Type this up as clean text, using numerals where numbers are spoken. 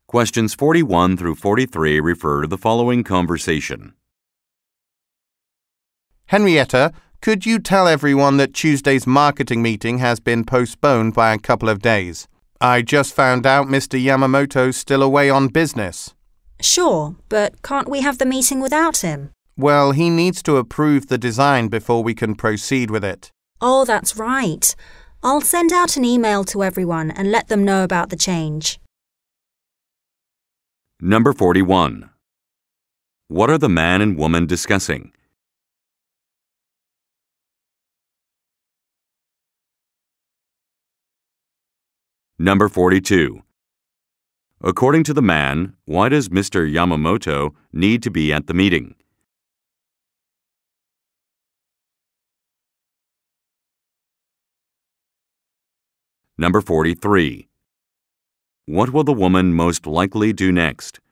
Questions 41 through 43 refer to the following conversation. Henrietta, could you tell everyone that Tuesday's marketing meeting has been postponed by a couple of days? I just found out Mr. Yamamoto's still away on business. Sure, but can't we have the meeting without him? Well, he needs to approve the design before we can proceed with it. Oh, that's right. I'll send out an email to everyone and let them know about the change. Number 41. What are the man and woman discussing? Number 42. According to the man, why does Mr. Yamamoto need to be at the meeting? Number 43. What will the woman most likely do next?